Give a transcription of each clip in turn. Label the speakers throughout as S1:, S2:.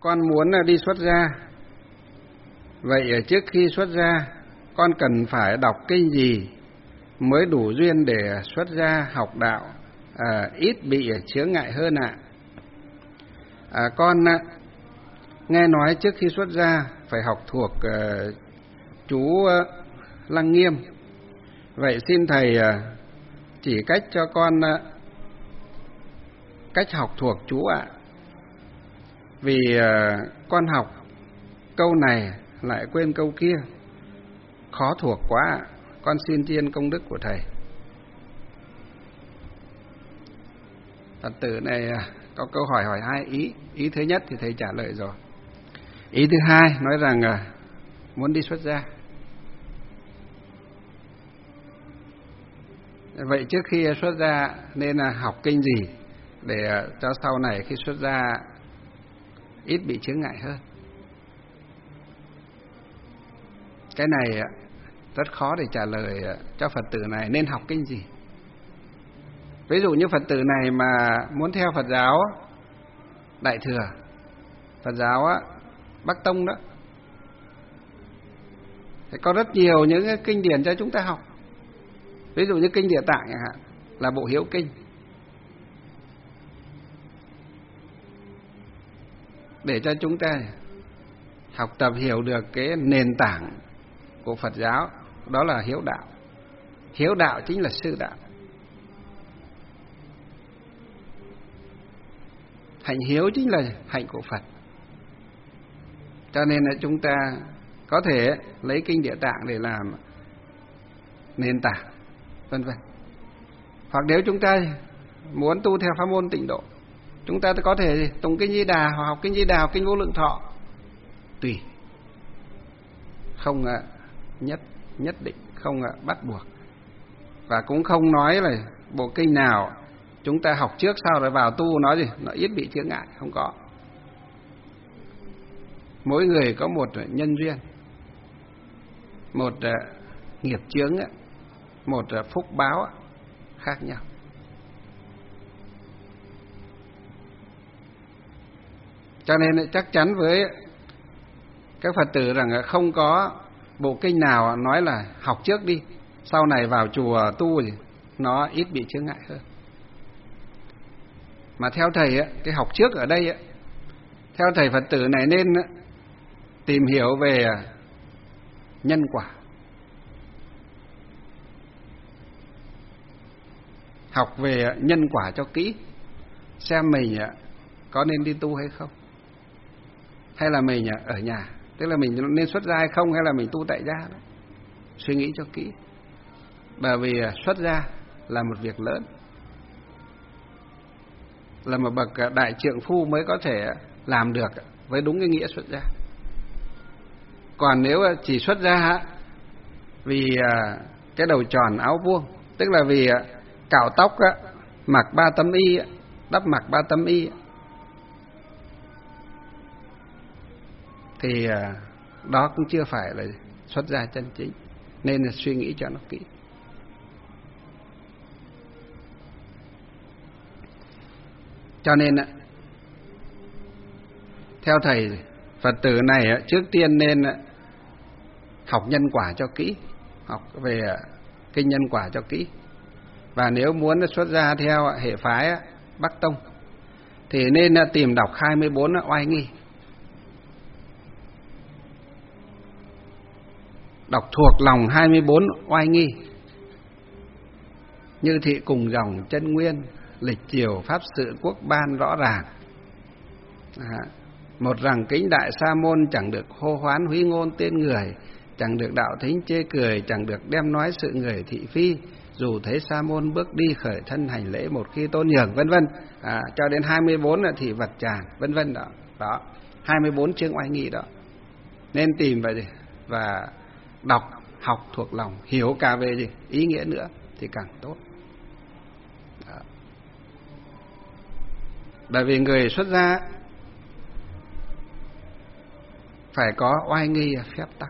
S1: con muốn đi xuất gia. Vậy trước khi xuất gia, con cần phải đọc kinh gì mới đủ duyên để xuất gia học đạo, ít bị chướng ngại hơn ạ? Con nghe nói trước khi xuất gia phải học thuộc chú Lăng Nghiêm. Vậy xin thầy chỉ cách cho con cách học thuộc chú ạ. Vì con học câu này lại quên câu kia, khó thuộc quá ạ. Con xin tri ân công đức của thầy. Phật tử này có câu hỏi hai ý. Ý thứ nhất thì thầy trả lời rồi. Ý thứ hai nói rằng muốn đi xuất gia. Vậy trước khi xuất gia nên học kinh gì để cho sau này khi xuất gia ít bị chướng ngại hơn? Cái này rất khó để trả lời cho Phật tử này nên học kinh gì. Ví dụ như Phật tử này mà muốn theo Phật giáo Đại Thừa, Phật giáo Bắc Tông đó, thì có rất nhiều những cái kinh điển cho chúng ta học. Ví dụ như kinh Địa Tạng chẳng hạn, là bộ hiếu kinh, để cho chúng ta học tập hiểu được cái nền tảng của Phật giáo, đó là hiếu đạo. Hiếu đạo chính là sư đạo. Hạnh hiếu chính là hạnh của Phật. Cho nên là chúng ta có thể lấy kinh Địa Tạng để làm nền tảng, vân vân. Hoặc nếu chúng ta muốn tu theo pháp môn Tịnh Độ, chúng ta có thể tụng kinh Di Đà hoặc học kinh Di Đà, học kinh Vô Lượng Thọ, tùy, không nhất định, không bắt buộc, và cũng không nói là bộ kinh nào chúng ta học trước sau rồi vào tu nói gì nó ít bị chướng ngại, không có. Mỗi người có một nhân duyên, một nghiệp chướng, một phúc báo khác nhau. Cho nên chắc chắn với các Phật tử rằng không có bộ kinh nào nói là học trước đi, sau này vào chùa tu thì nó ít bị chướng ngại hơn. Mà theo thầy cái học trước ở đây theo thầy, Phật tử này nên tìm hiểu về nhân quả, học về nhân quả cho kỹ, xem mình có nên đi tu hay không, hay là mình ở nhà, tức là mình nên xuất gia hay không, hay là mình tu tại gia đó. Suy nghĩ cho kỹ, bởi vì xuất gia là một việc lớn, là một bậc đại trượng phu mới có thể làm được với đúng cái nghĩa xuất gia. Còn nếu chỉ xuất gia vì cái đầu tròn áo vuông, tức là vì cạo tóc, mặc 3 tấm y, đắp mặc 3 tấm y, thì đó cũng chưa phải là xuất gia chân chính. Nên là suy nghĩ cho nó kỹ. Cho nên theo thầy, Phật tử này trước tiên nên học nhân quả cho kỹ, học về kinh nhân quả cho kỹ. Và nếu muốn xuất gia theo hệ phái Bắc Tông thì nên tìm đọc 24 oai nghi, đọc thuộc lòng 24 oai nghi, như thị cùng dòng chân nguyên, lịch chiều pháp sự quốc ban rõ ràng. Một rằng kính đại sa môn, chẳng được hô hoán húy ngôn tên người, chẳng được đạo thính chê cười, chẳng được đem nói sự người thị phi, dù thấy sa môn bước đi khởi thân hành lễ một khi tôn nhường, vân vân. Cho đến 24 là thị vật tràng, vân vân đó. Đó, 24 chương oai nghi đó. Nên tìm vậy và đọc, học thuộc lòng, hiểu cả về gì ý nghĩa nữa thì càng tốt. Đó. Bởi vì người xuất gia phải có oai nghi phép tắc.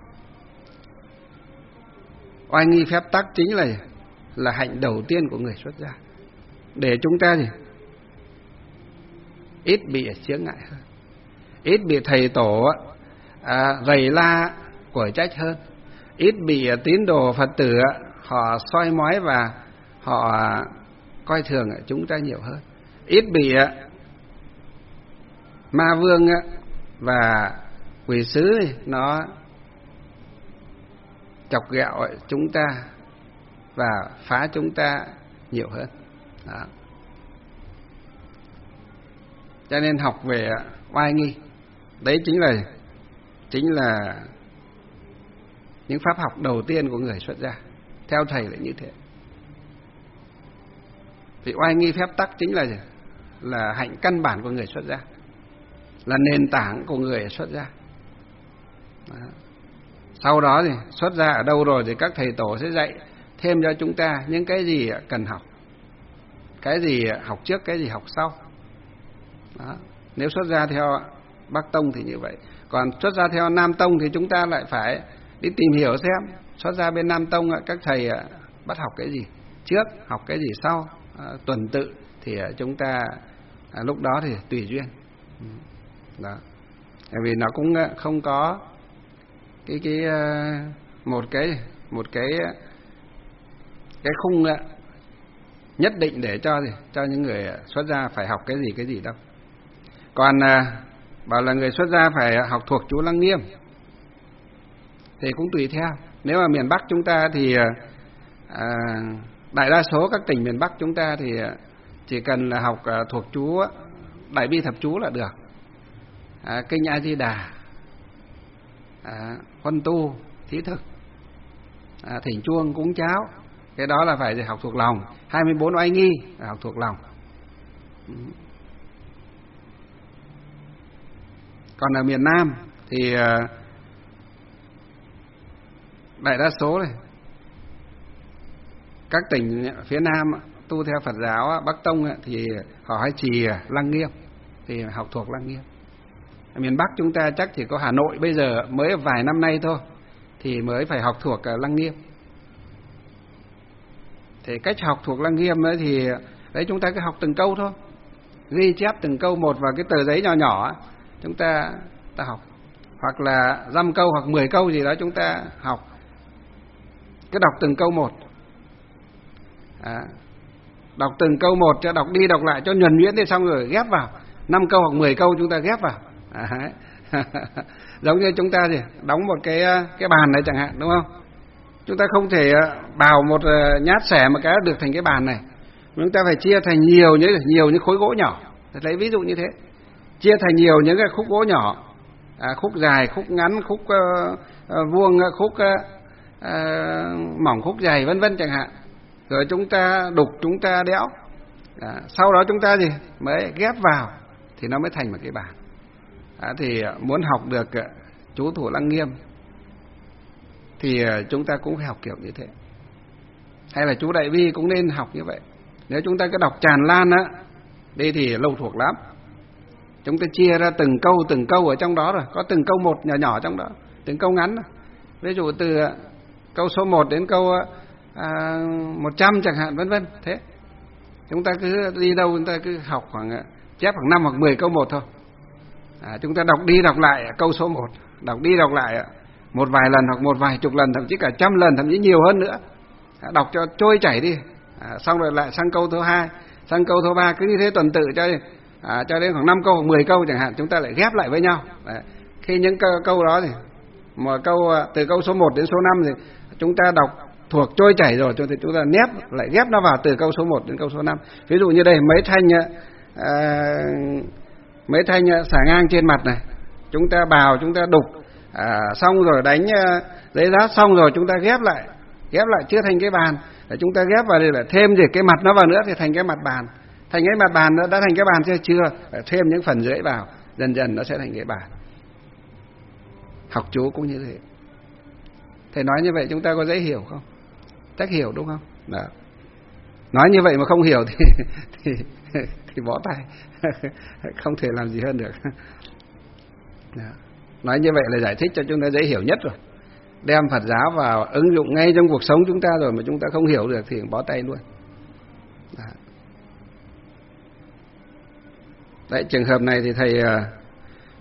S1: Oai nghi phép tắc chính là hạnh đầu tiên của người xuất gia, để chúng ta ít bị chướng ngại hơn, ít bị thầy tổ rầy la quở trách hơn, ít bị tín đồ Phật tử họ soi mói và họ coi thường chúng ta nhiều hơn, ít bị ma vương và quỷ sứ nó chọc ghẹo chúng ta và phá chúng ta nhiều hơn. Đó. Cho nên học về oai nghi, đấy chính là những pháp học đầu tiên của người xuất gia. Theo thầy là như thế. Vì oai nghi phép tắc chính là hạnh căn bản của người xuất gia, là nền tảng của người xuất gia. Đó. Sau đó thì xuất gia ở đâu rồi thì các thầy tổ sẽ dạy thêm cho chúng ta những cái gì cần học, cái gì học trước, cái gì học sau. Đó. Nếu xuất gia theo Bắc Tông thì như vậy, còn xuất gia theo Nam Tông thì chúng ta lại phải đi tìm hiểu xem xuất gia bên Nam Tông các thầy bắt học cái gì trước, học cái gì sau, tuần tự thì chúng ta lúc đó thì tùy duyên. Đó. Bởi vì nó cũng không có một cái khung nhất định để cho những người xuất gia phải học cái gì đâu. Còn bảo là người xuất gia phải học thuộc chú Lăng Nghiêm thì cũng tùy theo. Nếu mà miền Bắc chúng ta thì đại đa số các tỉnh miền Bắc chúng ta thì chỉ cần là học thuộc chú Đại Bi Thập Chú là được. Kinh A Di Đà, Huân Tu, Thí Thực, Thỉnh Chuông, Cúng Cháo, cái đó là phải học thuộc lòng. 24 oai nghi là học thuộc lòng. Còn ở miền Nam thì đại đa số này, các tỉnh phía Nam tu theo Phật giáo Bắc Tông thì họ hay trì Lăng Nghiêm thì học thuộc Lăng Nghiêm. Ở miền Bắc chúng ta chắc chỉ có Hà Nội bây giờ mới vài năm nay thôi thì mới phải học thuộc Lăng Nghiêm. Thì cách học thuộc Lăng Nghiêm ấy thì đấy, chúng ta cứ học từng câu thôi, ghi chép từng câu một vào cái tờ giấy nhỏ nhỏ, chúng ta học, hoặc là 5 câu hoặc 10 câu gì đó chúng ta học, cứ đọc từng câu một. Đọc từng câu một, cho đọc đi đọc lại cho nhuần nhuyễn thì xong rồi ghép vào. 5 câu hoặc 10 câu chúng ta ghép vào. Giống như chúng ta thì đóng một cái bàn này chẳng hạn, đúng không? Chúng ta không thể bào một nhát xẻ một cái được thành cái bàn này. Chúng ta phải chia thành nhiều những khối gỗ nhỏ. Lấy ví dụ như thế. Chia thành nhiều những cái khúc gỗ nhỏ, khúc dài, khúc ngắn, khúc vuông, khúc mỏng, khúc dày, vân vân chẳng hạn. Rồi chúng ta đục, chúng ta đẽo. Sau đó chúng ta mới ghép vào thì nó mới thành một cái bàn. Thì muốn học được chú thủ Lăng Nghiêm thì chúng ta cũng phải học kiểu như thế. Hay là chú Đại Bi cũng nên học như vậy. Nếu chúng ta cứ đọc tràn lan đi thì lâu thuộc lắm. Chúng ta chia ra từng câu ở trong đó rồi, có từng câu một nhỏ nhỏ trong đó, từng câu ngắn. Ví dụ từ câu số 1 đến câu 100 chẳng hạn, vân vân. Thế chúng ta cứ đi đâu chúng ta cứ học chép khoảng 5 hoặc 10 câu một thôi. Chúng ta đọc đi đọc lại câu số 1, đọc đi đọc lại một vài lần hoặc một vài chục lần, thậm chí cả 100 lần, thậm chí nhiều hơn nữa. Đọc cho trôi chảy đi. Xong rồi lại sang câu thứ 2, sang câu thứ 3, cứ như thế tuần tự cho đến khoảng 5 câu hoặc 10 câu chẳng hạn, chúng ta lại ghép lại với nhau. Khi những câu đó thì một câu từ câu số 1 đến số 5 thì chúng ta đọc thuộc trôi chảy rồi, thì chúng ta lại ghép nó vào từ câu số 1 đến câu số 5. Ví dụ như đây mấy thanh xà ngang trên mặt này, chúng ta bào, chúng ta đục, xong rồi đánh giấy rát, xong rồi chúng ta ghép lại chưa thành cái bàn, để chúng ta ghép vào đây là thêm cái mặt nó vào nữa thì thành cái mặt bàn. Thành cái mặt bàn nó đã thành cái bàn chưa? Thêm những phần dưới vào, dần dần nó sẽ thành cái bàn. Học chú cũng như thế. Thầy nói như vậy chúng ta có dễ hiểu không? Chắc hiểu đúng không? Đó. Nói như vậy mà không hiểu thì bỏ tay. Không thể làm gì hơn được. Đó. Nói như vậy là giải thích cho chúng ta dễ hiểu nhất rồi. Đem Phật giáo vào ứng dụng ngay trong cuộc sống chúng ta rồi mà chúng ta không hiểu được thì bó tay luôn. Đó. Đấy, trường hợp này thì thầy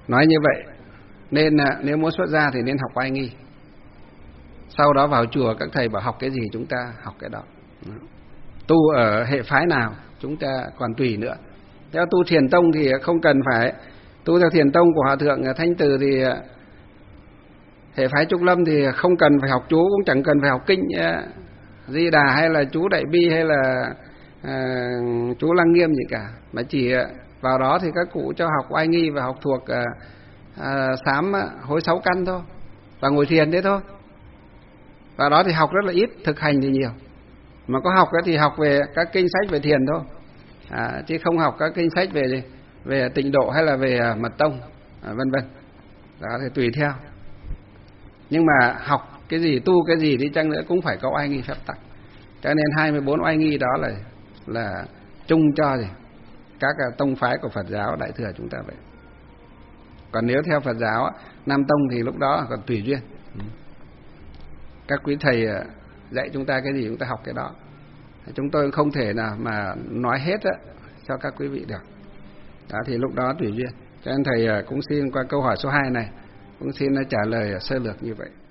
S1: Nói như vậy nên nếu muốn xuất gia thì nên học oai nghi. Sau đó vào chùa các thầy bảo học cái gì chúng ta học cái đó. Tu ở hệ phái nào chúng ta còn tùy nữa. Theo tu Thiền tông thì không cần phải tu theo Thiền tông của Hòa thượng Thanh Từ, thì hệ phái Trúc Lâm thì không cần phải học chú, cũng chẳng cần phải học kinh Di Đà hay là chú Đại Bi hay là chú Lăng Nghiêm gì cả, mà chỉ vào đó thì các cụ cho học oai nghi và học thuộc sám hối 6 căn thôi, và ngồi thiền thế thôi. Vào đó thì học rất là ít, thực hành thì nhiều. Mà có học thì học về các kinh sách về thiền thôi, chứ không học các kinh sách về tịnh độ hay là về mật tông, vân vân. Đó thì tùy theo. Nhưng mà học cái gì, tu cái gì đi chăng nữa cũng phải có oai nghi phép tắc. Cho nên 24 oai nghi đó là chung cho gì các tông phái của Phật giáo Đại thừa chúng ta vậy. Còn nếu theo Phật giáo Nam tông thì lúc đó còn tùy duyên. Các quý thầy dạy chúng ta cái gì chúng ta học cái đó. Chúng tôi không thể nào mà nói hết cho các quý vị được. Đó thì lúc đó tùy duyên. Cho nên thầy cũng xin qua câu hỏi số 2 này cũng xin trả lời sơ lược như vậy.